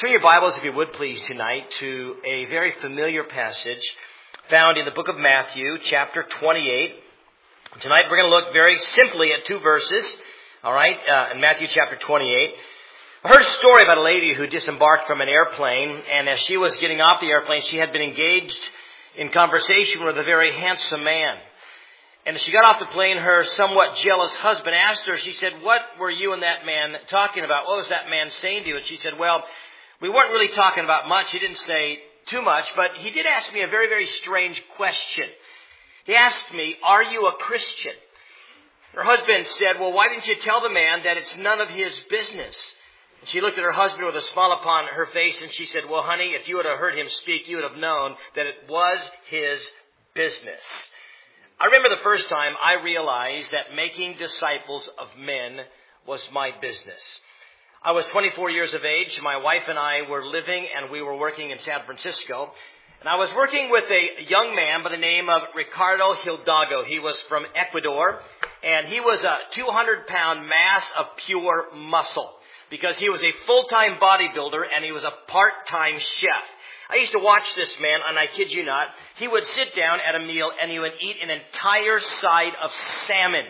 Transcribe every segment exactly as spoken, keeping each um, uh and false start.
Turn your Bibles, if you would please, tonight to a very familiar passage found in the book of Matthew, chapter twenty-eight. Tonight we're going to look very simply at two verses, all right, uh, in Matthew chapter twenty-eight. I heard a story about a lady who disembarked from an airplane, and as she was getting off the airplane, she had been engaged in conversation with a very handsome man. And as she got off the plane, her somewhat jealous husband asked her, she said, "What were you and that man talking about? What was that man saying to you?" And she said, "Well, we weren't really talking about much. He didn't say too much, but he did ask me a very, very strange question. He asked me, 'Are you a Christian?'" Her husband said, "Well, why didn't you tell the man that it's none of his business?" And she looked at her husband with a smile upon her face, and she said, "Well, honey, if you would have heard him speak, you would have known that it was his business." I remember the first time I realized that making disciples of men was my business. I was twenty-four years of age. My wife and I were living and we were working in San Francisco. And I was working with a young man by the name of Ricardo Hidalgo. He was from Ecuador, and he was a two hundred pound mass of pure muscle because he was a full-time bodybuilder and he was a part-time chef. I used to watch this man, and I kid you not, he would sit down at a meal and he would eat an entire side of salmon.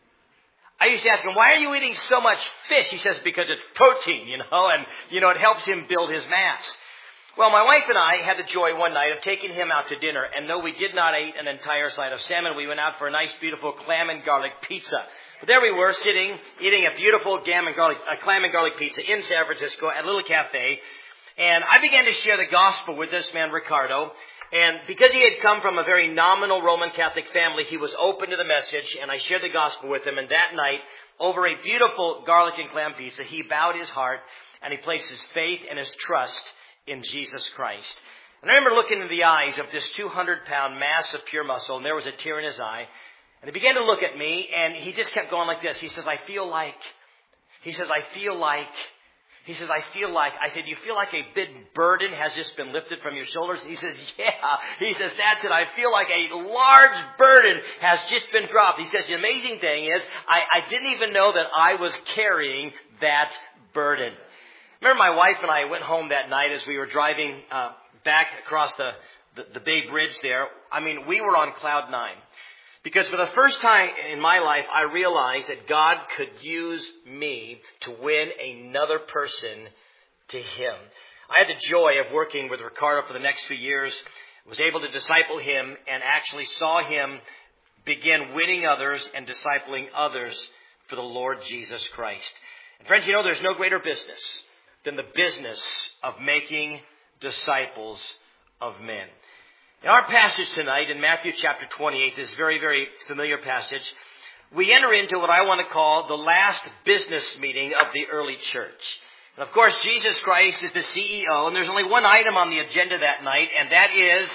I used to ask him, "Why are you eating so much fish?" He says, "Because it's protein, you know, and, you know, it helps him build his mass." Well, my wife and I had the joy one night of taking him out to dinner, and though we did not eat an entire side of salmon, we went out for a nice, beautiful clam and garlic pizza. But there we were, sitting, eating a beautiful clam and garlic, uh, clam and garlic pizza in San Francisco at a little cafe, and I began to share the gospel with this man, Ricardo. And because he had come from a very nominal Roman Catholic family, he was open to the message, and I shared the gospel with him. And that night, over a beautiful garlic and clam pizza, he bowed his heart, and he placed his faith and his trust in Jesus Christ. And I remember looking into the eyes of this two hundred pound mass of pure muscle, and there was a tear in his eye. And he began to look at me, and he just kept going like this. He says, "I feel like," he says, "I feel like," He says, "I feel like," I said, "You feel like a big burden has just been lifted from your shoulders?" And he says, "Yeah." He says, "That's it. I feel like a large burden has just been dropped." He says, "The amazing thing is, I, I didn't even know that I was carrying that burden." Remember, my wife and I went home that night as we were driving uh, back across the, the, the Bay Bridge there. I mean, we were on cloud nine. Because for the first time in my life, I realized that God could use me to win another person to Him. I had the joy of working with Ricardo for the next few years, was able to disciple him, and actually saw him begin winning others and discipling others for the Lord Jesus Christ. And friends, you know, there's no greater business than the business of making disciples of men. In our passage tonight, in Matthew chapter twenty-eight, this very, very familiar passage, we enter into what I want to call the last business meeting of the early church. And of course, Jesus Christ is the C E O, and there's only one item on the agenda that night, and that is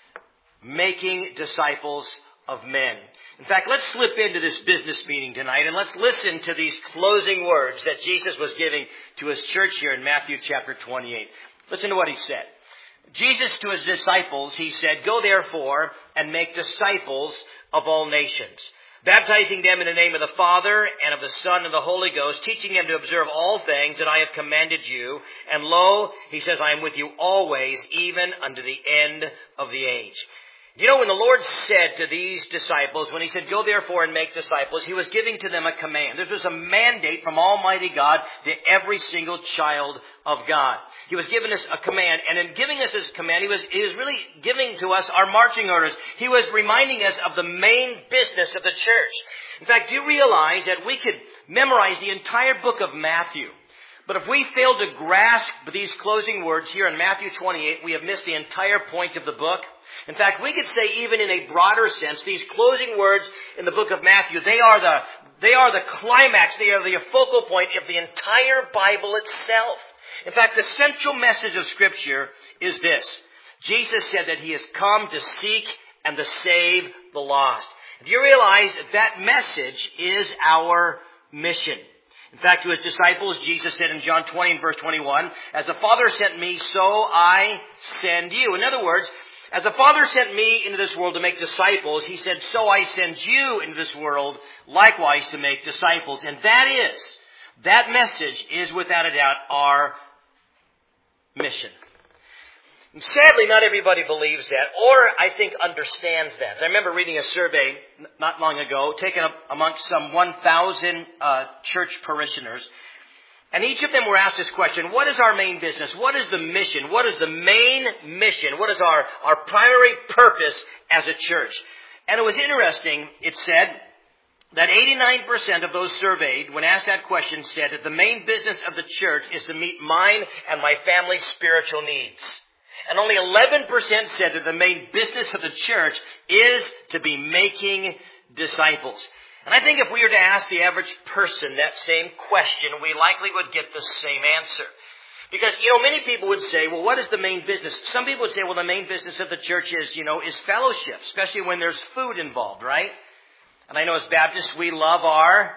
making disciples of men. In fact, let's slip into this business meeting tonight, and let's listen to these closing words that Jesus was giving to His church here in Matthew chapter twenty-eight. Listen to what He said. Jesus to His disciples, He said, "Go therefore and make disciples of all nations, baptizing them in the name of the Father and of the Son and the Holy Ghost, teaching them to observe all things that I have commanded you. And lo," He says, "I am with you always, even unto the end of the age." You know, when the Lord said to these disciples, when He said, "Go therefore and make disciples," He was giving to them a command. This was a mandate from Almighty God to every single child of God. He was giving us a command, and in giving us His command, He was, He was really giving to us our marching orders. He was reminding us of the main business of the church. In fact, do you realize that we could memorize the entire book of Matthew? But if we fail to grasp these closing words here in Matthew twenty-eight, we have missed the entire point of the book. In fact, we could say even in a broader sense, these closing words in the book of Matthew, they are the, they are the climax, they are the focal point of the entire Bible itself. In fact, the central message of Scripture is this. Jesus said that He has come to seek and to save the lost. Do you realize that that message is our mission? In fact, to His disciples, Jesus said in John twenty and verse twenty-one, "As the Father sent me, so I send you." In other words, as the Father sent me into this world to make disciples, He said, "So I send you into this world likewise to make disciples." And that is, that message is without a doubt our Commission. And sadly, not everybody believes that, or I think understands that. I remember reading a survey not long ago, taken up amongst some one thousand uh, church parishioners, and each of them were asked this question: what is our main business? What is the mission? What is the main mission? What is our, our primary purpose as a church? And it was interesting, it said that eighty-nine percent of those surveyed, when asked that question, said that the main business of the church is to meet mine and my family's spiritual needs. And only eleven percent said that the main business of the church is to be making disciples. And I think if we were to ask the average person that same question, we likely would get the same answer. Because, you know, many people would say, well, what is the main business? Some people would say, well, the main business of the church is, you know, is fellowship, especially when there's food involved, right? And I know as Baptists, we love our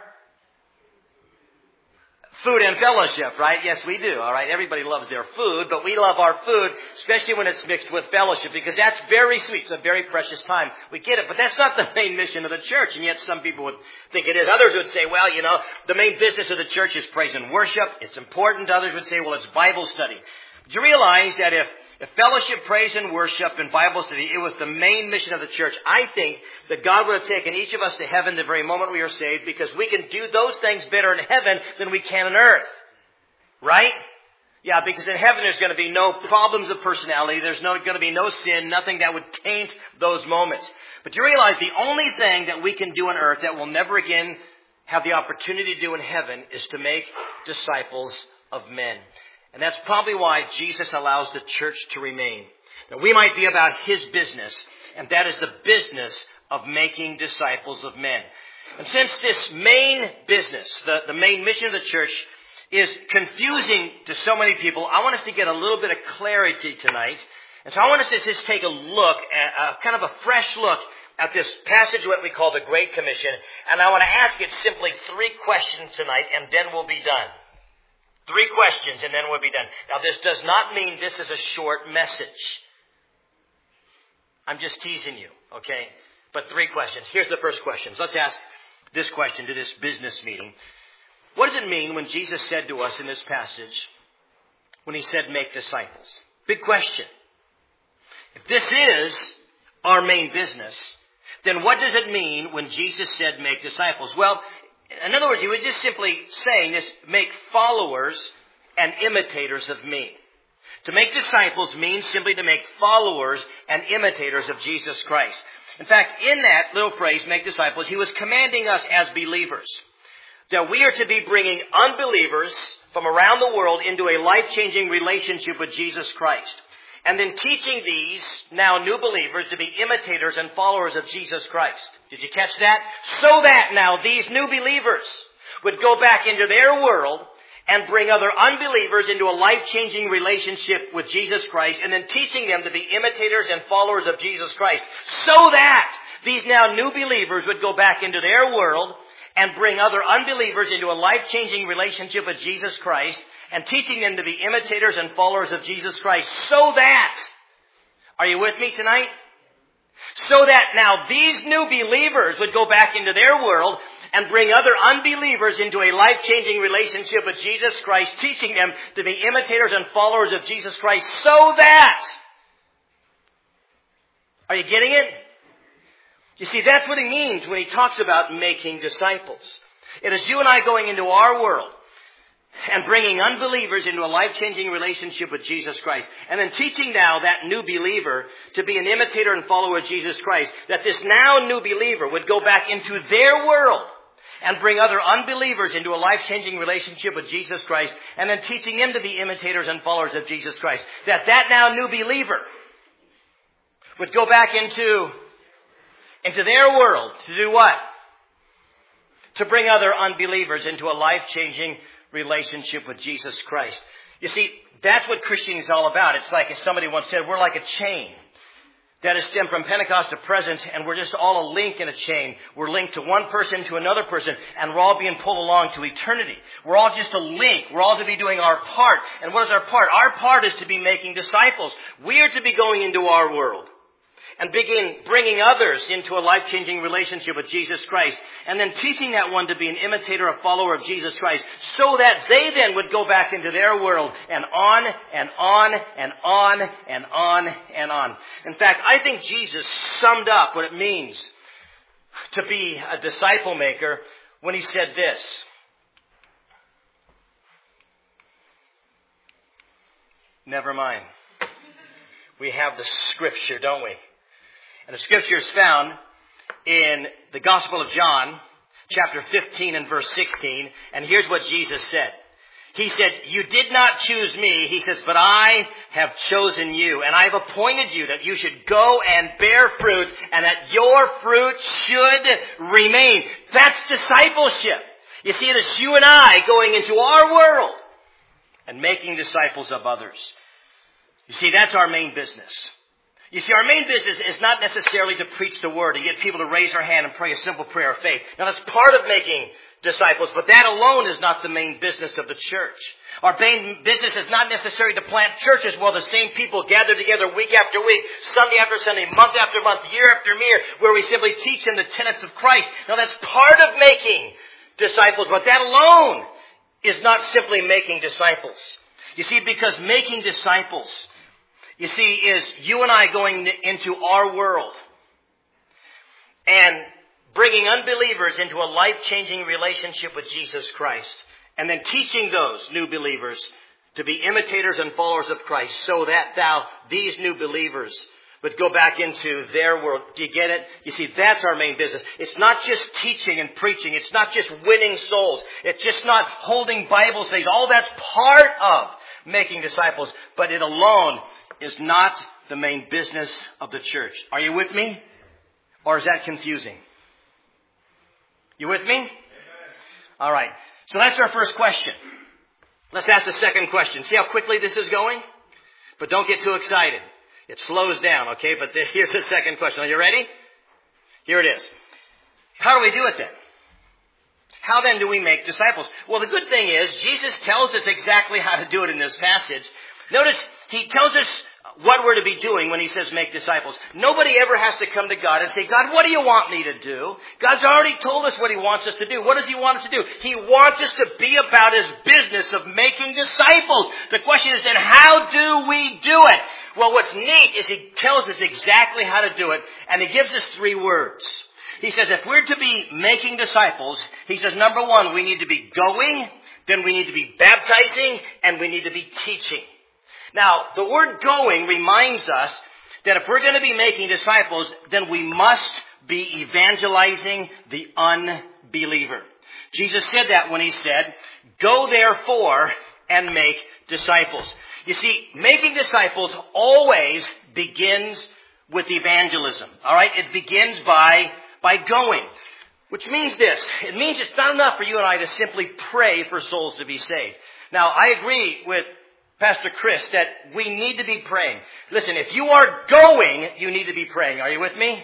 food and fellowship, right? Yes, we do, all right? Everybody loves their food, but we love our food, especially when it's mixed with fellowship, because that's very sweet. It's a very precious time. We get it, but that's not the main mission of the church, and yet some people would think it is. Others would say, well, you know, the main business of the church is praise and worship. It's important. Others would say, well, it's Bible study. Do you realize that if If fellowship, praise, and worship, and Bible study, it was the main mission of the church, I think that God would have taken each of us to heaven the very moment we are saved, because we can do those things better in heaven than we can on earth. Right? Yeah, because in heaven there's going to be no problems of personality. There's no, going to be no sin, nothing that would taint those moments. But you realize the only thing that we can do on earth that we'll never again have the opportunity to do in heaven is to make disciples of men. And that's probably why Jesus allows the church to remain. That we might be about His business, and that is the business of making disciples of men. And since this main business, the, the main mission of the church, is confusing to so many people, I want us to get a little bit of clarity tonight. And so I want us to just take a look, at, uh, kind of a fresh look at this passage, what we call the Great Commission. And I want to ask it simply three questions tonight, and then we'll be done. Three questions, and then we'll be done. Now, this does not mean this is a short message. I'm just teasing you, okay? But three questions. Here's the first question. Let's ask this question to this business meeting. What does it mean when Jesus said to us in this passage, when He said, make disciples? Big question. If this is our main business, then what does it mean when Jesus said, make disciples? Well, in other words, He was just simply saying this, make followers and imitators of me. To make disciples means simply to make followers and imitators of Jesus Christ. In fact, in that little phrase, make disciples, He was commanding us as believers that we are to be bringing unbelievers from around the world into a life-changing relationship with Jesus Christ. And then teaching these now new believers to be imitators and followers of Jesus Christ. Did you catch that? So that now these new believers would go back into their world and bring other unbelievers into a life-changing relationship with Jesus Christ, and then teaching them to be imitators and followers of Jesus Christ. So that these now new believers would go back into their world and bring other unbelievers into a life-changing relationship with Jesus Christ, and teaching them to be imitators and followers of Jesus Christ. So that, are you with me tonight? So that now these new believers would go back into their world and bring other unbelievers into a life-changing relationship with Jesus Christ, teaching them to be imitators and followers of Jesus Christ. So that, are you getting it? You see, that's what He means when He talks about making disciples. It is you and I going into our world and bringing unbelievers into a life-changing relationship with Jesus Christ. And then teaching now that new believer to be an imitator and follower of Jesus Christ. That this now new believer would go back into their world and bring other unbelievers into a life-changing relationship with Jesus Christ. And then teaching them to be imitators and followers of Jesus Christ. That that now new believer would go back into, into their world to do what? To bring other unbelievers into a life-changing relationship with Jesus Christ. You see, that's what Christianity is all about. It's like, as somebody once said, we're like a chain that is stemmed from Pentecost to present, and we're just all a link in a chain. We're linked to one person to another person, and we're all being pulled along to eternity. We're all just a link. We're all to be doing our part. And what is our part? Our part is to be making disciples. We are to be going into our world and begin bringing others into a life-changing relationship with Jesus Christ, and then teaching that one to be an imitator, a follower of Jesus Christ, so that they then would go back into their world, and on and on and on and on and on. In fact, I think Jesus summed up what it means to be a disciple maker when he said this. Never mind. We have the scripture, don't we? And the scripture is found in the Gospel of John, chapter fifteen and verse sixteen. And here's what Jesus said. He said, "You did not choose me," he says, "but I have chosen you. And I have appointed you that you should go and bear fruit, and that your fruit should remain." That's discipleship. You see, it's you and I going into our world and making disciples of others. You see, that's our main business. You see, our main business is not necessarily to preach the word and get people to raise their hand and pray a simple prayer of faith. Now, that's part of making disciples, but that alone is not the main business of the church. Our main business is not necessarily to plant churches while the same people gather together week after week, Sunday after Sunday, month after month, year after year, where we simply teach them the tenets of Christ. Now, that's part of making disciples, but that alone is not simply making disciples. You see, because making disciples, you see, is you and I going into our world and bringing unbelievers into a life-changing relationship with Jesus Christ, and then teaching those new believers to be imitators and followers of Christ, so that thou, these new believers, would go back into their world. Do you get it? You see, that's our main business. It's not just teaching and preaching. It's not just winning souls. It's just not holding Bible studies. All that's part of making disciples, but it alone is not the main business of the church. Are you with me? Or is that confusing? You with me? All right. So that's our first question. Let's ask the second question. See how quickly this is going? But don't get too excited. It slows down, okay? But here's the second question. Are you ready? Here it is. How do we do it then? How then do we make disciples? Well, the good thing is Jesus tells us exactly how to do it in this passage. Notice he tells us what we're to be doing when he says make disciples. Nobody ever has to come to God and say, "God, what do you want me to do?" God's already told us what he wants us to do. What does he want us to do? He wants us to be about his business of making disciples. The question is then, how do we do it? Well, what's neat is he tells us exactly how to do it, and he gives us three words. He says if we're to be making disciples, he says, number one, we need to be going, then we need to be baptizing, and we need to be teaching. Now, the word going reminds us that if we're going to be making disciples, then we must be evangelizing the unbeliever. Jesus said that when he said, "Go therefore and make disciples." You see, making disciples always begins with evangelism. All right? It begins by, by going. Which means this. It means it's not enough for you and I to simply pray for souls to be saved. Now, I agree with Pastor Chris that we need to be praying. Listen, if you are going, you need to be praying. Are you with me?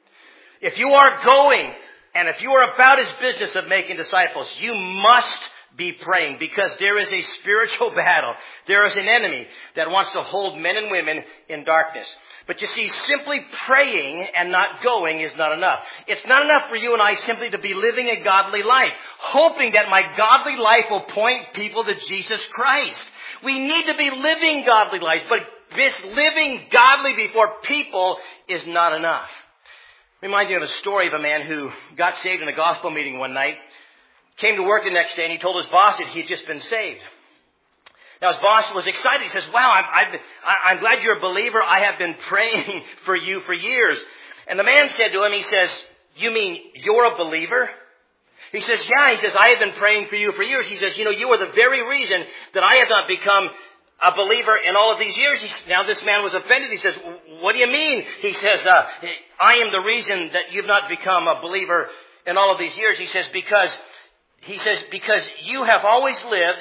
If you are going, and if you are about his business of making disciples, you must be praying, because there is a spiritual battle. There is an enemy that wants to hold men and women in darkness. But you see, simply praying and not going is not enough. It's not enough for you and I simply to be living a godly life, hoping that my godly life will point people to Jesus Christ. We need to be living godly lives, but this living godly before people is not enough. Remind you of a story of a man who got saved in a gospel meeting one night, came to work the next day, and he told his boss that he had just been saved. Now, his boss was excited. He says, "Wow, I'm, I've, I'm glad you're a believer. I have been praying for you for years." And the man said to him, he says, "You mean you're a believer?" He says, "Yeah." He says, "I have been praying for you for years." He says, "You know, you are the very reason that I have not become a believer in all of these years." He, now, this man was offended. He says, "What do you mean?" He says, uh, "I am the reason that you've not become a believer in all of these years." He says, because, he says, because you have always lived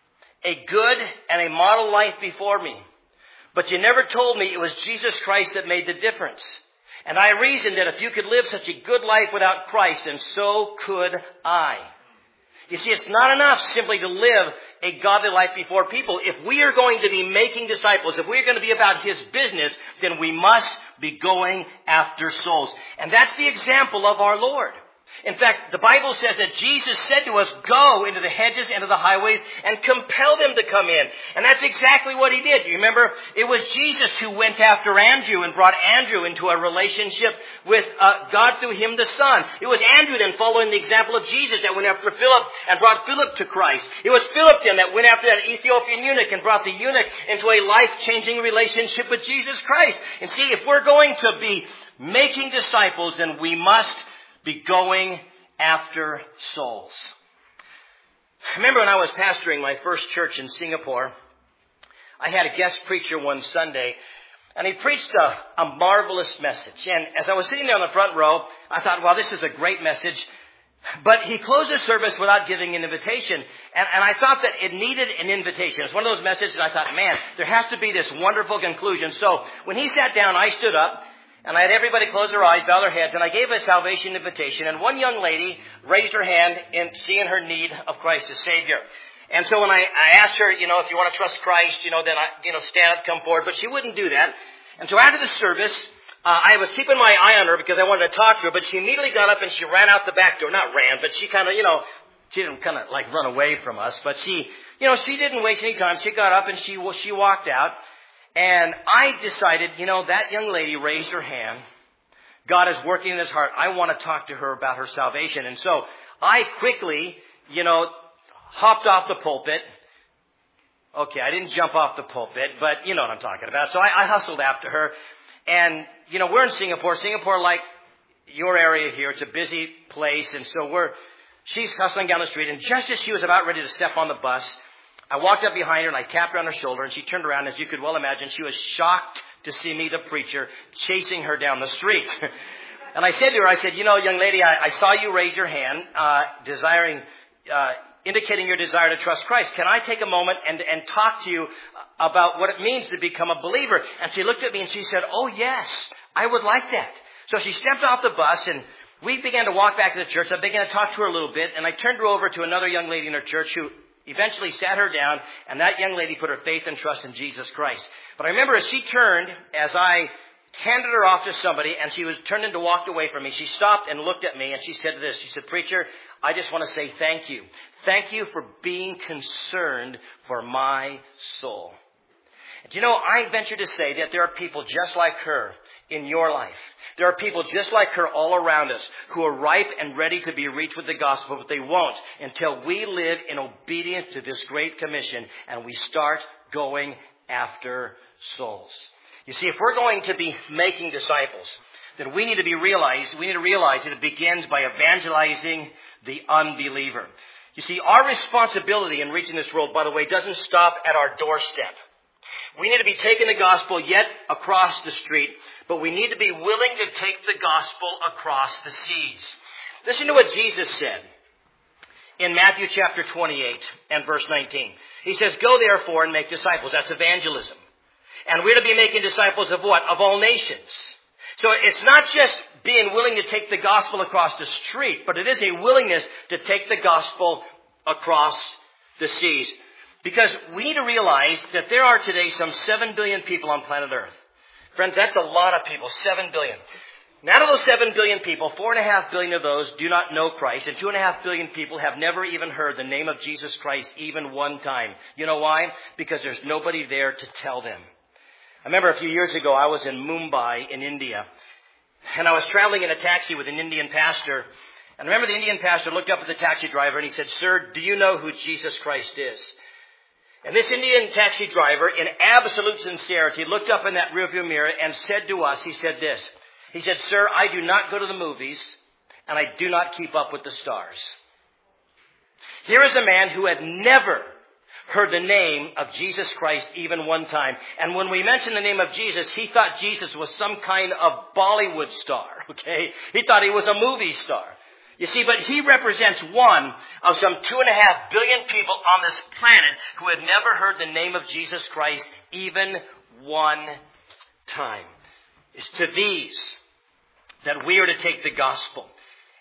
a good and a model life before me. But you never told me it was Jesus Christ that made the difference. And I reasoned that if you could live such a good life without Christ, then so could I. You see, it's not enough simply to live a godly life before people. If we are going to be making disciples, if we're going to be about His business, then we must be going after souls. And that's the example of our Lord. In fact, the Bible says that Jesus said to us, go into the hedges, into the highways, and compel them to come in. And that's exactly what He did. You remember, it was Jesus who went after Andrew and brought Andrew into a relationship with uh, God through him, the Son. It was Andrew then, following the example of Jesus, that went after Philip and brought Philip to Christ. It was Philip then that went after that Ethiopian eunuch and brought the eunuch into a life-changing relationship with Jesus Christ. And see, if we're going to be making disciples, then we must be going after souls. I remember when I was pastoring my first church in Singapore, I had a guest preacher one Sunday, and he preached a, a marvelous message. And as I was sitting there on the front row, I thought, well, this is a great message. But he closed the service without giving an invitation. And, and I thought that it needed an invitation. It's one of those messages, and I thought, man, there has to be this wonderful conclusion. So when he sat down, I stood up. And I had everybody close their eyes, bow their heads, and I gave a salvation invitation. And one young lady raised her hand in seeing her need of Christ as Savior. And so when I, I asked her, you know, if you want to trust Christ, you know, then I, you know, stand up, come forward. But she wouldn't do that. And so after the service, uh, I was keeping my eye on her because I wanted to talk to her. But she immediately got up and she ran out the back door. Not ran, but she kind of, you know, she didn't kind of like run away from us. But she, you know, she didn't waste any time. She got up and she she walked out. And I decided, you know, that young lady raised her hand. God is working in his heart. I want to talk to her about her salvation. And so I quickly, you know, hopped off the pulpit. Okay, I didn't jump off the pulpit, but you know what I'm talking about. So I, I hustled after her. And, you know, we're in Singapore. Singapore, like your area here, it's a busy place. And so we're, she's hustling down the street. And just as she was about ready to step on the bus, I walked up behind her and I tapped her on her shoulder, and she turned around. As you could well imagine, she was shocked to see me, the preacher, chasing her down the street. And I said to her, I said, you know, young lady, I, I saw you raise your hand, uh, desiring, uh, indicating your desire to trust Christ. Can I take a moment and, and talk to you about what it means to become a believer? And she looked at me and she said, oh yes, I would like that. So she stepped off the bus and we began to walk back to the church. I began to talk to her a little bit, and I turned her over to another young lady in her church who eventually sat her down, and that young lady put her faith and trust in Jesus Christ. But I remember as she turned, as I handed her off to somebody, and she was turned and walked away from me, she stopped and looked at me, and she said this. She said, preacher, I just want to say thank you. Thank you for being concerned for my soul. And you know, I venture to say that there are people just like her in your life. There are people just like her all around us who are ripe and ready to be reached with the gospel, but they won't until we live in obedience to this great commission and we start going after souls. You see, if we're going to be making disciples, then we need to be realized, we need to realize that it begins by evangelizing the unbeliever. You see, our responsibility in reaching this world, by the way, doesn't stop at our doorstep. We need to be taking the gospel yet across the street, but we need to be willing to take the gospel across the seas. Listen to what Jesus said in Matthew chapter twenty-eight and verse nineteen. He says, go therefore and make disciples. That's evangelism. And we're to be making disciples of what? Of all nations. So it's not just being willing to take the gospel across the street, but it is a willingness to take the gospel across the seas. Because we need to realize that there are today some seven billion people on planet Earth. Friends, that's a lot of people, seven billion. And out of those seven billion people, four and a half billion of those do not know Christ, and two and a half billion people have never even heard the name of Jesus Christ even one time. You know why? Because there's nobody there to tell them. I remember a few years ago, I was in Mumbai in India, and I was traveling in a taxi with an Indian pastor. And I remember the Indian pastor looked up at the taxi driver and he said, sir, do you know who Jesus Christ is? And this Indian taxi driver, in absolute sincerity, looked up in that rearview mirror and said to us, he said this. He said, sir, I do not go to the movies, and I do not keep up with the stars. Here is a man who had never heard the name of Jesus Christ even one time. And when we mentioned the name of Jesus, he thought Jesus was some kind of Bollywood star, okay? He thought he was a movie star. You see, but he represents one of some two and a half billion people on this planet who had never heard the name of Jesus Christ even one time. It's to these that we are to take the gospel.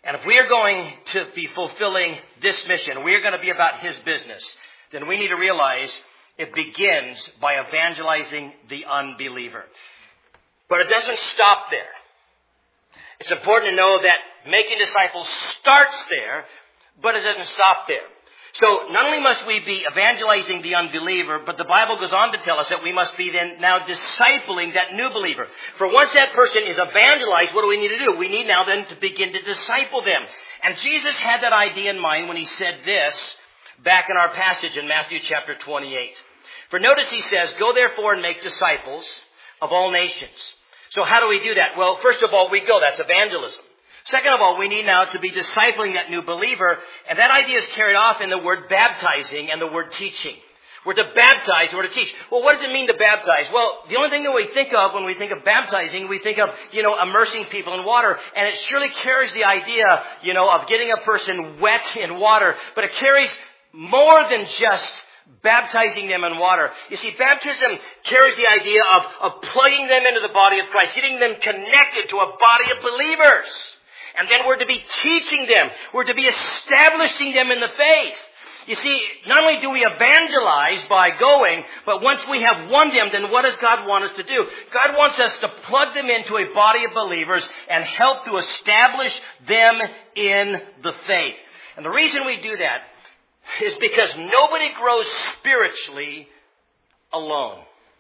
And if we are going to be fulfilling this mission, we are going to be about His business, then we need to realize it begins by evangelizing the unbeliever. But it doesn't stop there. It's important to know that making disciples starts there, but it doesn't stop there. So not only must we be evangelizing the unbeliever, but the Bible goes on to tell us that we must be then now discipling that new believer. For once that person is evangelized, what do we need to do? We need now then to begin to disciple them. And Jesus had that idea in mind when He said this back in our passage in Matthew chapter twenty-eight. For notice He says, "Go therefore and make disciples of all nations." So how do we do that? Well, first of all, we go. That's evangelism. Second of all, we need now to be discipling that new believer. And that idea is carried off in the word baptizing and the word teaching. We're to baptize, we're to teach. Well, what does it mean to baptize? Well, the only thing that we think of when we think of baptizing, we think of, you know, immersing people in water. And it surely carries the idea, you know, of getting a person wet in water. But it carries more than just baptizing them in water. You see, baptism carries the idea of, of plugging them into the body of Christ, getting them connected to a body of believers. And then we're to be teaching them. We're to be establishing them in the faith. You see, not only do we evangelize by going, but once we have won them, then what does God want us to do? God wants us to plug them into a body of believers and help to establish them in the faith. And the reason we do that is because nobody grows spiritually alone.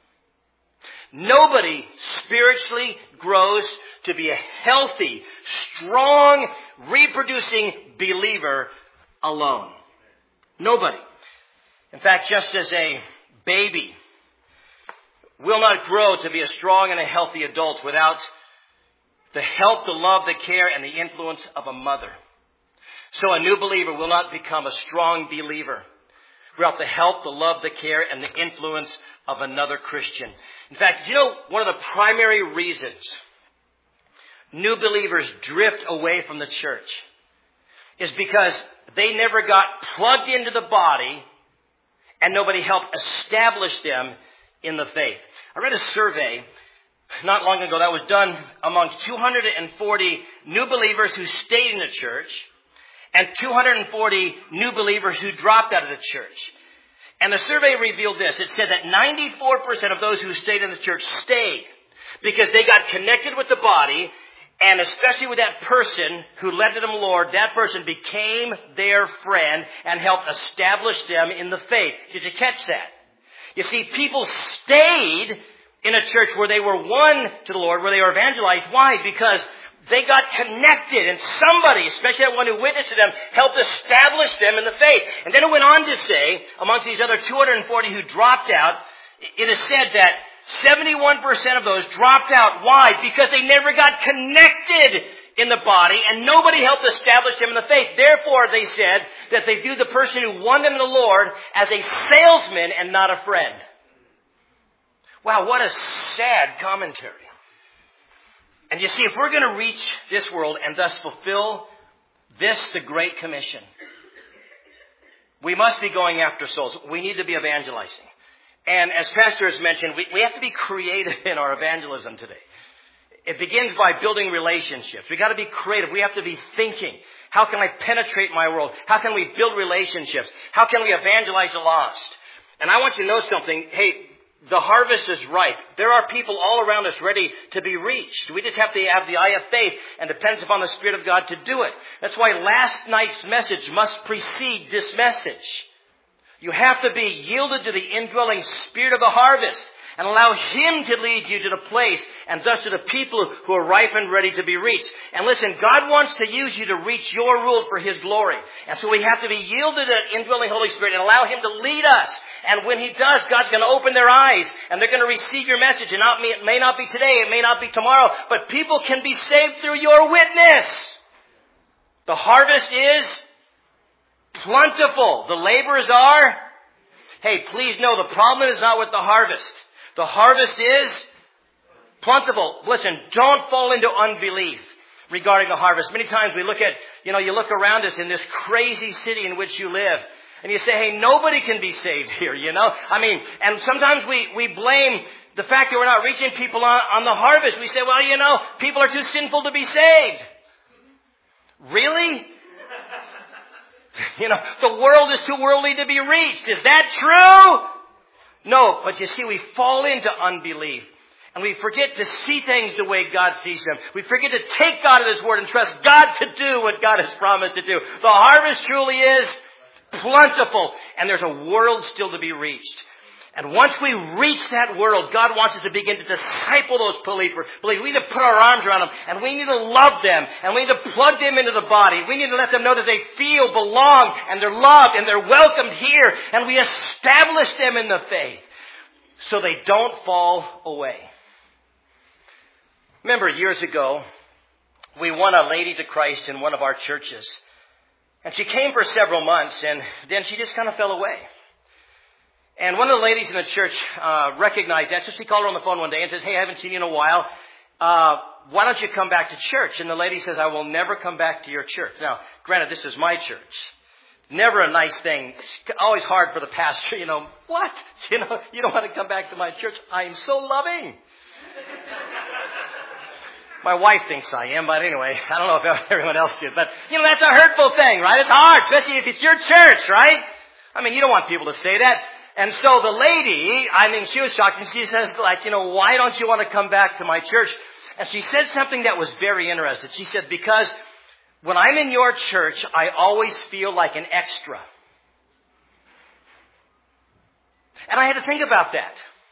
Nobody spiritually grows to be a healthy, strong, reproducing believer alone. Nobody. In fact, just as a baby will not grow to be a strong and a healthy adult without the help, the love, the care, and the influence of a mother, so a new believer will not become a strong believer without the help, the love, the care, and the influence of another Christian. In fact, you know, one of the primary reasons new believers drift away from the church is because they never got plugged into the body and nobody helped establish them in the faith. I read a survey not long ago that was done among two hundred forty new believers who stayed in the church and two hundred forty new believers who dropped out of the church. And the survey revealed this. It said that ninety-four percent of those who stayed in the church stayed because they got connected with the body, and especially with that person who led to them, Lord, that person became their friend and helped establish them in the faith. Did you catch that? You see, people stayed in a church where they were won to the Lord, where they were evangelized. Why? Because they got connected, and somebody, especially that one who witnessed to them, helped establish them in the faith. And then it went on to say, amongst these other two hundred forty who dropped out, it is said that seventy-one percent of those dropped out. Why? Because they never got connected in the body, and nobody helped establish them in the faith. Therefore, they said that they viewed the person who won them to the Lord as a salesman and not a friend. Wow, what a sad commentary. And you see, if we're going to reach this world and thus fulfill this, the Great Commission, we must be going after souls. We need to be evangelizing. And as Pastor has mentioned, we, we have to be creative in our evangelism today. It begins by building relationships. We've got to be creative. We have to be thinking, how can I penetrate my world? How can we build relationships? How can we evangelize the lost? And I want you to know something. Hey, the harvest is ripe. There are people all around us ready to be reached. We just have to have the eye of faith and depends upon the Spirit of God to do it. That's why last night's message must precede this message. You have to be yielded to the indwelling Spirit of the harvest and allow Him to lead you to the place and thus to the people who are ripe and ready to be reached. And listen, God wants to use you to reach your world for His glory. And so we have to be yielded to the indwelling Holy Spirit and allow Him to lead us. And when He does, God's going to open their eyes and they're going to receive your message. And not, it may not be today, it may not be tomorrow, but people can be saved through your witness. The harvest is plentiful. The laborers are. Hey, please know the problem is not with the harvest. The harvest is plentiful. Listen, don't fall into unbelief regarding the harvest. Many times we look at, you know, you look around us in this crazy city in which you live, and you say, hey, nobody can be saved here, you know? I mean, and sometimes we, we blame the fact that we're not reaching people on, on the harvest. We say, well, you know, people are too sinful to be saved. Really? You know, the world is too worldly to be reached. Is that true? No, but you see, we fall into unbelief. And we forget to see things the way God sees them. We forget to take God at His word and trust God to do what God has promised to do. The harvest truly is plentiful. And there's a world still to be reached. And once we reach that world, God wants us to begin to disciple those believers. We need to put our arms around them, and we need to love them, and we need to plug them into the body. We need to let them know that they feel, belong, and they're loved, and they're welcomed here, and we establish them in the faith so they don't fall away. Remember, years ago, we won a lady to Christ in one of our churches, and she came for several months, and then she just kind of fell away. And one of the ladies in the church uh, recognized that, so she called her on the phone one day and says, hey, I haven't seen you in a while. Uh, why don't you come back to church? And the lady says, I will never come back to your church. Now, granted, this is my church. Never a nice thing. It's always hard for the pastor, you know, what? You know, you don't want to come back to my church. I'm so loving. My wife thinks I am, but anyway, I don't know if everyone else did. But, you know, that's a hurtful thing, right? It's hard, especially if it's your church, right? I mean, you don't want people to say that. And so the lady, I mean, she was shocked, and she says, like, you know, why don't you want to come back to my church? And she said something that was very interesting. She said, because when I'm in your church, I always feel like an extra. And I had to think about that.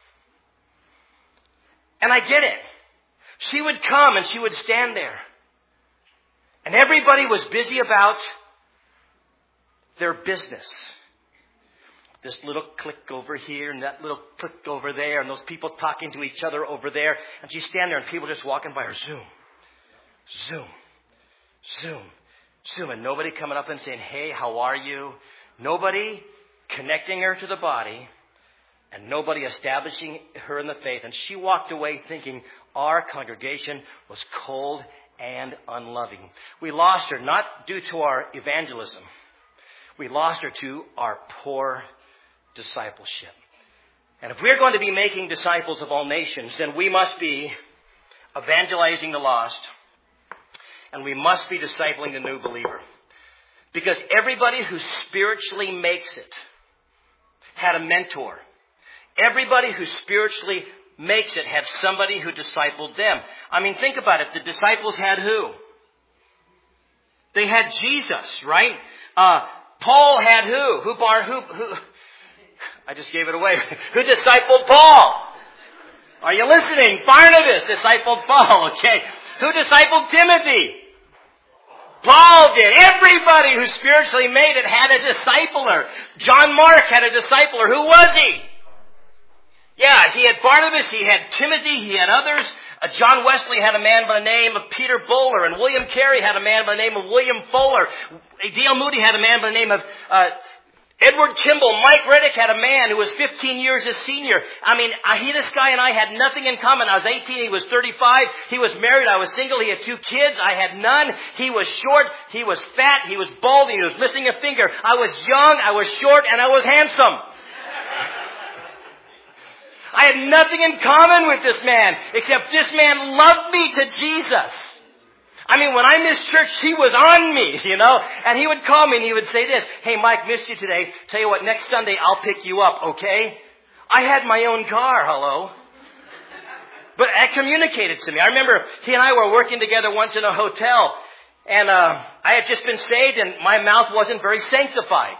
And I get it. She would come and she would stand there. And everybody was busy about their business. This little click over here and that little click over there and those people talking to each other over there. And she's standing there and people just walking by her. Zoom, zoom, zoom, zoom. And nobody coming up and saying, hey, how are you? Nobody connecting her to the body and nobody establishing her in the faith. And she walked away thinking our congregation was cold and unloving. We lost her not due to our evangelism. We lost her to our poor discipleship. And if we're going to be making disciples of all nations, then we must be evangelizing the lost, and we must be discipling the new believer. Because everybody who spiritually makes it had a mentor. Everybody who spiritually makes it had somebody who discipled them. I mean, think about it. The disciples had who? They had Jesus, right? Uh, Paul had who? Who bar who? Who? I just gave it away. Who discipled Paul? Are you listening? Barnabas discipled Paul. Okay. Who discipled Timothy? Paul did. Everybody who spiritually made it had a discipler. John Mark had a discipler. Who was he? Yeah, he had Barnabas, he had Timothy, he had others. Uh, John Wesley had a man by the name of Peter Bowler, and William Carey had a man by the name of William Fuller. D L Moody had a man by the name of uh, Edward Kimball. Mike Reddick had a man who was fifteen years his senior. I mean, I, he, this guy and I had nothing in common. I was eighteen, he was thirty-five. He was married, I was single. He had two kids, I had none. He was short, he was fat, he was bald, he was missing a finger. I was young, I was short, and I was handsome. I had nothing in common with this man, except this man loved me to Jesus. I mean, when I missed church, he was on me, you know. And he would call me and he would say this, hey, Mike, missed you today. Tell you what, next Sunday I'll pick you up, okay? I had my own car, hello. But that communicated to me. I remember he and I were working together once in a hotel. And uh, I had just been saved and my mouth wasn't very sanctified.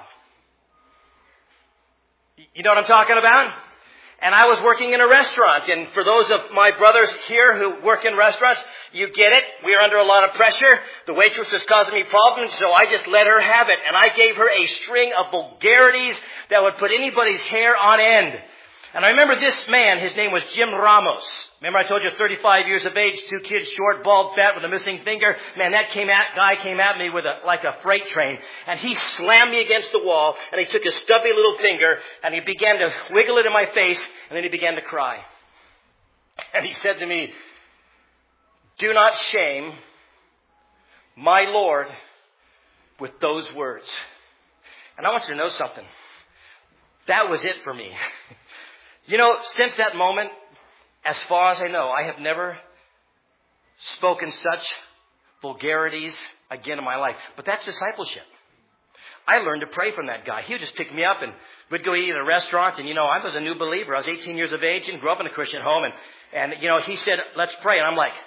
You know what I'm talking about? And I was working in a restaurant. And for those of my brothers here who work in restaurants, you get it. We are under a lot of pressure. The waitress was causing me problems, so I just let her have it. And I gave her a string of vulgarities that would put anybody's hair on end. And I remember this man, his name was Jim Ramos. Remember I told you thirty-five years of age, two kids, short, bald, fat, with a missing finger. Man, that came at, guy came at me with a, like a freight train. And he slammed me against the wall, and he took his stubby little finger, and he began to wiggle it in my face, and then he began to cry. And he said to me, do not shame my Lord with those words. And I want you to know something. That was it for me. You know, since that moment, as far as I know, I have never spoken such vulgarities again in my life. But that's discipleship. I learned to pray from that guy. He would just pick me up and we'd go eat at a restaurant. And, you know, I was a new believer. I was eighteen years of age and grew up in a Christian home. And, and you know, he said, let's pray. And I'm like,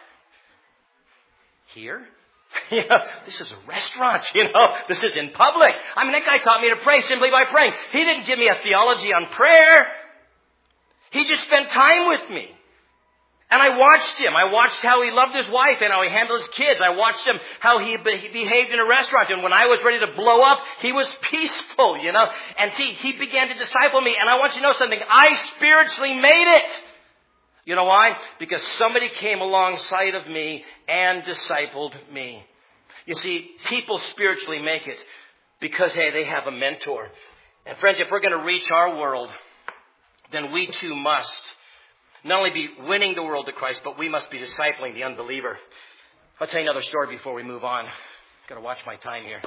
here? You know, this is a restaurant, you know. This is in public. I mean, that guy taught me to pray simply by praying. He didn't give me a theology on prayer. He just spent time with me. And I watched him. I watched how he loved his wife and how he handled his kids. I watched him, how he be- behaved in a restaurant. And when I was ready to blow up, he was peaceful, you know. And see, he began to disciple me. And I want you to know something. I spiritually made it. You know why? Because somebody came alongside of me and discipled me. You see, people spiritually make it because, hey, they have a mentor. And friends, if we're going to reach our world, then we too must not only be winning the world to Christ, but we must be discipling the unbeliever. I'll tell you another story before we move on. I've got to watch my time here.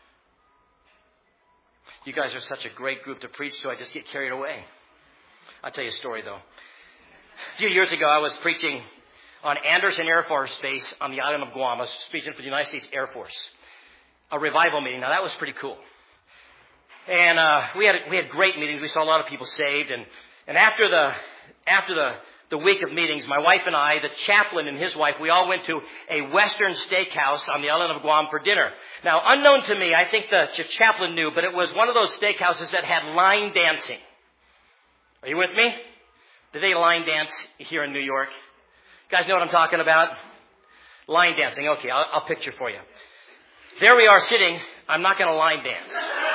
You guys are such a great group to preach to, I just get carried away. I'll tell you a story, though. A few years ago, I was preaching on Anderson Air Force Base on the island of Guam. I was speaking for the United States Air Force. A revival meeting. Now, that was pretty cool. And uh, we had we had great meetings. We saw a lot of people saved. And, and after the after the, the week of meetings, my wife and I, the chaplain and his wife, we all went to a Western steakhouse on the island of Guam for dinner. Now, unknown to me, I think the chaplain knew, but it was one of those steakhouses that had line dancing. Are you with me? Do they line dance here in New York? You guys know what I'm talking about? Line dancing. Okay, I'll, I'll picture for you. There we are sitting. I'm not going to line dance.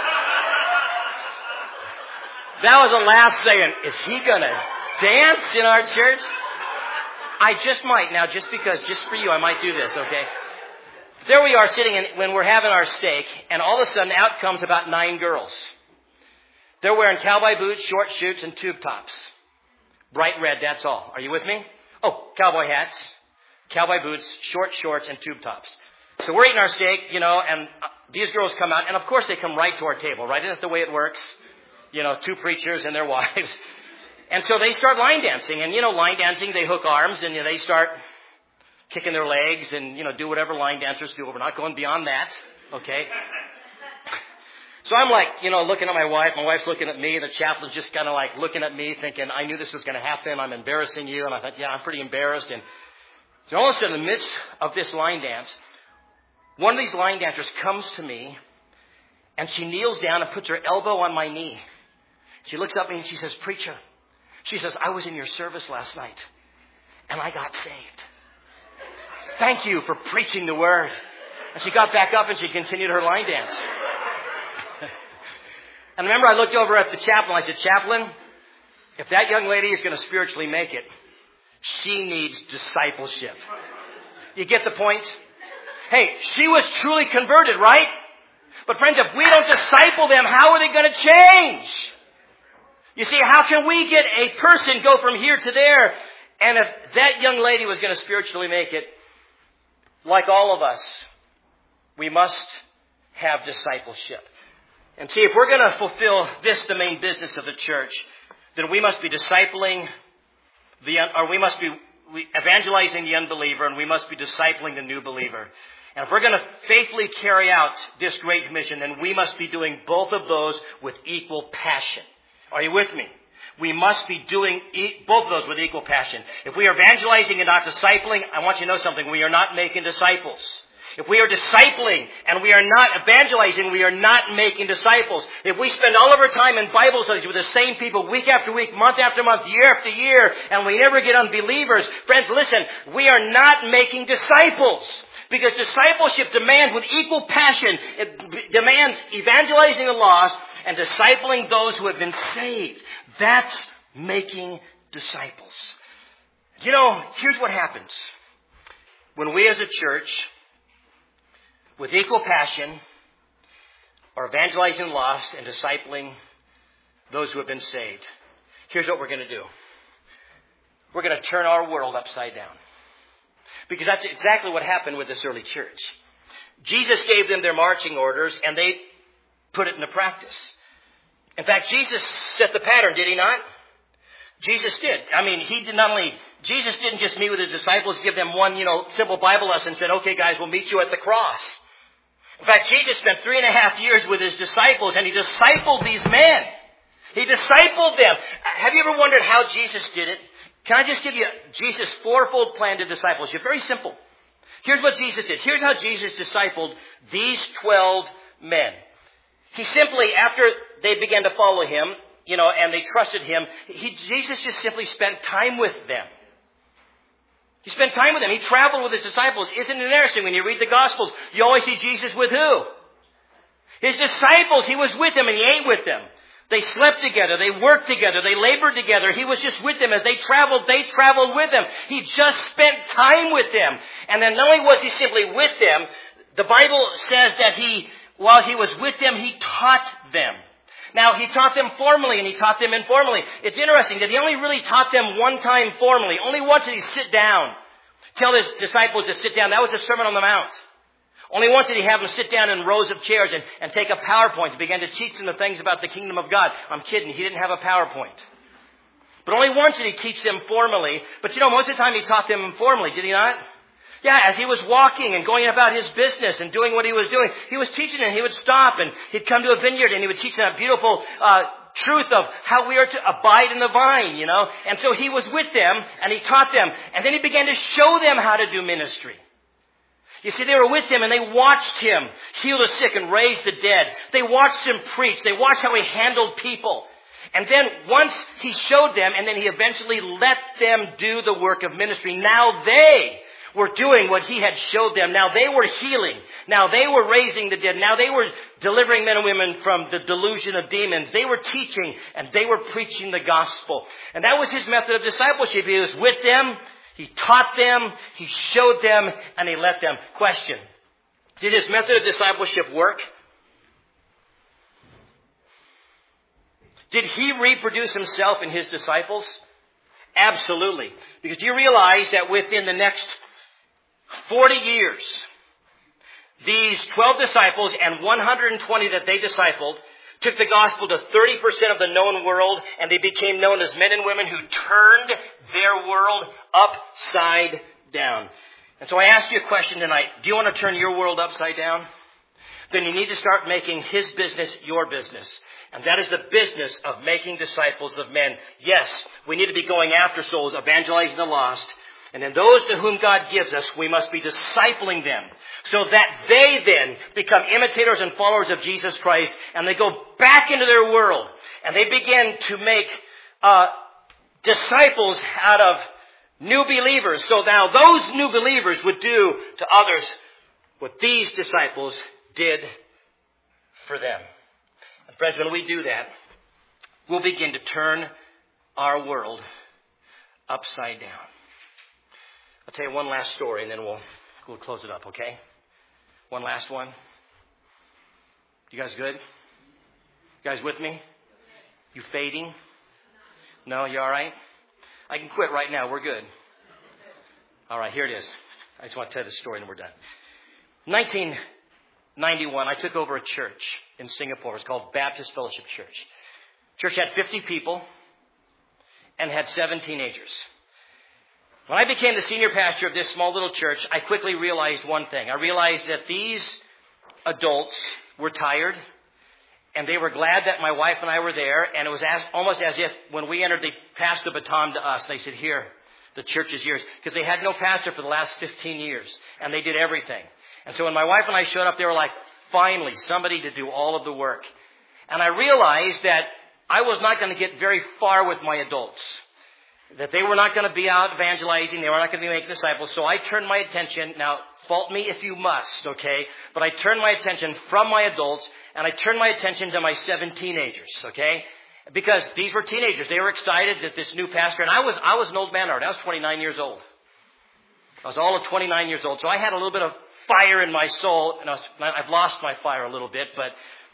That was the last saying. Is he going to dance in our church? I just might. Now, just because, just for you, I might do this, okay? There we are sitting in, when we're having our steak, and all of a sudden out comes about nine girls. They're wearing cowboy boots, short shorts, and tube tops. Bright red, that's all. Are you with me? Oh, cowboy hats, cowboy boots, short shorts, and tube tops. So we're eating our steak, you know, and these girls come out, and of course they come right to our table, right? Isn't that the way it works? You know, two preachers and their wives. And so they start line dancing, and you know, line dancing, they hook arms, and you know, they start kicking their legs and, you know, do whatever line dancers do. We're not going beyond that, okay? So I'm like, you know, looking at my wife. My wife's looking at me. The chaplain's just kind of like looking at me thinking, I knew this was going to happen. I'm embarrassing you. And I thought, yeah, I'm pretty embarrassed. And so all of a sudden, in the midst of this line dance, one of these line dancers comes to me and she kneels down and puts her elbow on my knee. She looks up at me and she says, preacher, she says, I was in your service last night and I got saved. Thank you for preaching the word. And she got back up and she continued her line dance. And remember, I looked over at the chaplain. I said, Chaplain, if that young lady is going to spiritually make it, she needs discipleship. You get the point? Hey, she was truly converted, right? But friends, if we don't disciple them, how are they going to change? You see, how can we get a person go from here to there? And if that young lady was going to spiritually make it, like all of us, we must have discipleship. And see, if we're going to fulfill this, the main business of the church, then we must be discipling the, or we must be evangelizing the unbeliever, and we must be discipling the new believer. And if we're going to faithfully carry out this great commission, then we must be doing both of those with equal passion. Are you with me? We must be doing both of those with equal passion. If we are evangelizing and not discipling, I want you to know something. We are not making disciples. If we are discipling and we are not evangelizing, we are not making disciples. If we spend all of our time in Bible studies with the same people week after week, month after month, year after year, and we never get unbelievers, friends, listen, we are not making disciples. Because discipleship demands with equal passion, it demands evangelizing the lost and discipling those who have been saved. That's making disciples. You know, here's what happens. When we as a church, with equal passion, are evangelizing the lost and discipling those who have been saved, here's what we're going to do. We're going to turn our world upside down. Because that's exactly what happened with this early church. Jesus gave them their marching orders, and they put it into practice. In fact, Jesus set the pattern, did he not? Jesus did. I mean, he did not only, Jesus didn't just meet with his disciples, give them one, you know, simple Bible lesson and said, okay, guys, we'll meet you at the cross. In fact, Jesus spent three and a half years with his disciples, and he discipled these men. He discipled them. Have you ever wondered how Jesus did it? Can I just give you Jesus' fourfold plan to discipleship? Very simple. Here's what Jesus did. Here's how Jesus discipled these twelve men. He simply, after they began to follow him, you know, and they trusted him, he, Jesus just simply spent time with them. He spent time with them. He traveled with his disciples. Isn't it interesting when you read the Gospels, you always see Jesus with who? His disciples. He was with them and he ate with them. They slept together. They worked together. They labored together. He was just with them. As they traveled, they traveled with them. He just spent time with them. And then not only was he simply with them, the Bible says that he, while he was with them, he taught them. Now, he taught them formally and he taught them informally. It's interesting that he only really taught them one time formally. Only once did he sit down, tell his disciples to sit down. That was the Sermon on the Mount. Only once did he have them sit down in rows of chairs and, and take a PowerPoint and began to teach them the things about the kingdom of God. I'm kidding. He didn't have a PowerPoint. But only once did he teach them formally. But you know, most of the time he taught them informally, did he not? Yeah, as he was walking and going about his business and doing what he was doing, he was teaching them. He would stop and he'd come to a vineyard and he would teach them that beautiful uh, truth of how we are to abide in the vine, you know. And so he was with them and he taught them. And then he began to show them how to do ministry. You see, they were with him and they watched him heal the sick and raise the dead. They watched him preach. They watched how he handled people. And then once he showed them and then he eventually let them do the work of ministry. Now they were doing what he had showed them. Now they were healing. Now they were raising the dead. Now they were delivering men and women from the delusion of demons. They were teaching and they were preaching the gospel. And that was his method of discipleship. He was with them. He taught them, he showed them, and he let them. Question. Did his method of discipleship work? Did he reproduce himself in his disciples? Absolutely. Because do you realize that within the next forty years, these twelve disciples and one hundred twenty that they discipled took the gospel to thirty percent of the known world, and they became known as men and women who turned their world upside down. And so I ask you a question tonight. Do you want to turn your world upside down? Then you need to start making his business your business. And that is the business of making disciples of men. Yes, we need to be going after souls, evangelizing the lost. And then those to whom God gives us, we must be discipling them so that they then become imitators and followers of Jesus Christ, and they go back into their world and they begin to make uh, disciples out of new believers. So now those new believers would do to others what these disciples did for them. And friends, when we do that, we'll begin to turn our world upside down. I'll tell you one last story and then we'll we'll close it up, okay? One last one. You guys good? You guys with me? You fading? No, you all right? I can quit right now. We're good. All right, here it is. I just want to tell this story and we're done. nineteen ninety-one, I took over a church in Singapore. It's called Baptist Fellowship Church. Church had fifty people and had seven teenagers. When I became the senior pastor of this small little church, I quickly realized one thing. I realized that these adults were tired, and they were glad that my wife and I were there, and it was as, almost as if when we entered, they passed the baton to us. They said, here, the church is yours. Because they had no pastor for the last fifteen years, and they did everything. And so when my wife and I showed up, they were like, finally, somebody to do all of the work. And I realized that I was not going to get very far with my adults. That they were not going to be out evangelizing. They were not going to be making disciples. So I turned my attention, now fault me if you must, okay? But I turned my attention from my adults and I turned my attention to my seven teenagers, okay? Because these were teenagers. They were excited that this new pastor, and I was I was an old man already. I was twenty-nine years old. I was all of twenty-nine years old. So I had a little bit of fire in my soul. And I was, I've lost my fire a little bit, but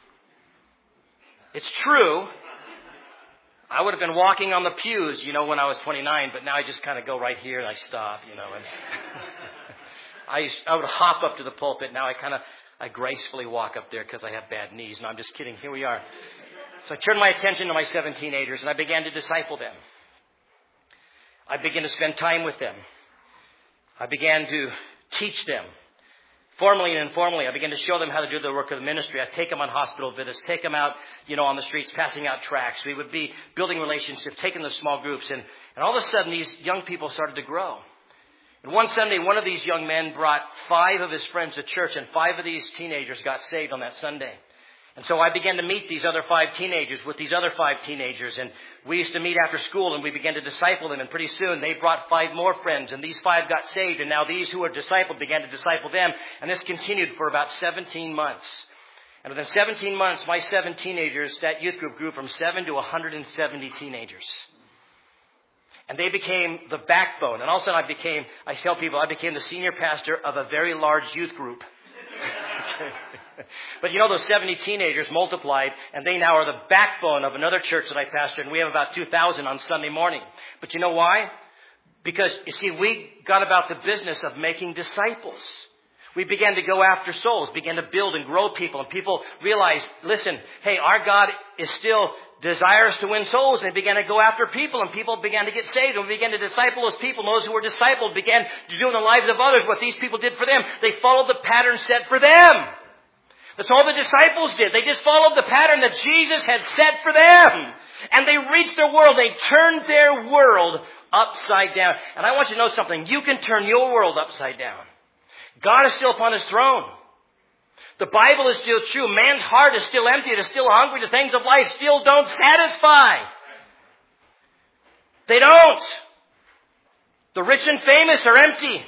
it's true. I would have been walking on the pews, you know, when I was twenty-nine, but now I just kind of go right here and I stop, you know. And I used, I would hop up to the pulpit. Now I kind of, I gracefully walk up there because I have bad knees. No, I'm just kidding. Here we are. So I turned my attention to my seven teenagers and I began to disciple them. I began to spend time with them. I began to teach them Formally and informally, I began to show them how to do the work of the ministry. I'd take them on hospital visits, take them out, you know, on the streets, passing out tracts. We would be building relationships, taking the small groups. And, and all of a sudden, these young people started to grow. And one Sunday, one of these young men brought five of his friends to church, and five of these teenagers got saved on that Sunday. And so I began to meet these other five teenagers with these other five teenagers. And we used to meet after school, and we began to disciple them. And pretty soon they brought five more friends, and these five got saved. And now these who were discipled began to disciple them. And this continued for about seventeen months. And within seventeen months, my seven teenagers, that youth group grew from seven to one hundred seventy teenagers. And they became the backbone. And all of a sudden I became, I tell people, I became the senior pastor of a very large youth group. But you know, those seventy teenagers multiplied, and they now are the backbone of another church that I pastor, and we have about two thousand on Sunday morning. But you know why? Because, you see, we got about the business of making disciples. We began to go after souls, began to build and grow people, and people realized, listen, hey, our God is still desirous to win souls, and they began to go after people, and people began to get saved, and we began to disciple those people, and those who were discipled began to do in the lives of others what these people did for them. They followed the pattern set for them. That's all the disciples did. They just followed the pattern that Jesus had set for them. And they reached their world. They turned their world upside down. And I want you to know something. You can turn your world upside down. God is still upon His throne. The Bible is still true. Man's heart is still empty. It is still hungry. The things of life still don't satisfy. They don't. The rich and famous are empty.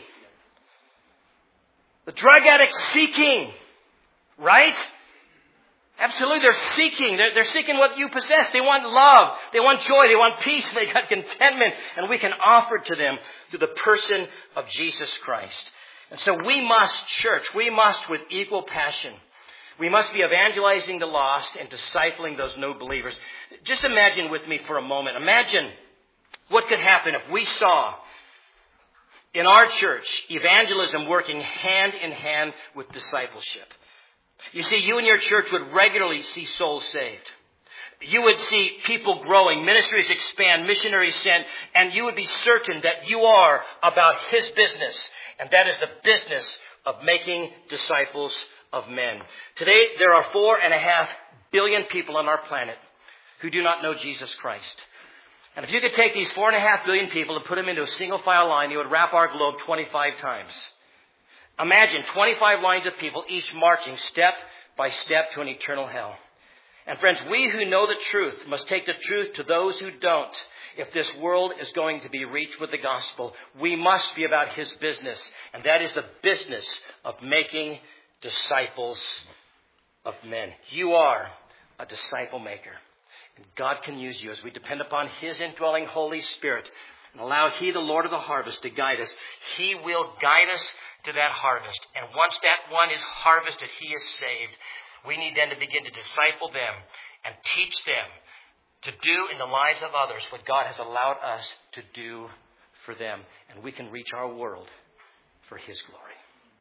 The drug addicts seeking. Right? Absolutely, they're seeking. They're, they're seeking what you possess. They want love. They want joy. They want peace. They got contentment. And we can offer it to them through the person of Jesus Christ. And so we must, church, we must with equal passion. We must be evangelizing the lost and discipling those new believers. Just imagine with me for a moment. Imagine what could happen if we saw in our church evangelism working hand in hand with discipleship. You see, you and your church would regularly see souls saved. You would see people growing, ministries expand, missionaries sent, and you would be certain that you are about His business. And that is the business of making disciples of men. Today, there are four and a half billion people on our planet who do not know Jesus Christ. And if you could take these four and a half billion people and put them into a single file line, you would wrap our globe twenty-five times. Imagine twenty-five lines of people, each marching step by step to an eternal hell. And friends, we who know the truth must take the truth to those who don't. If this world is going to be reached with the gospel, we must be about His business. And that is the business of making disciples of men. You are a disciple maker. And God can use you as we depend upon His indwelling Holy Spirit and allow He, the Lord of the harvest, to guide us. He will guide us to that harvest. And once that one is harvested, he is saved. We need then to begin to disciple them and teach them to do in the lives of others what God has allowed us to do for them. And we can reach our world for His glory.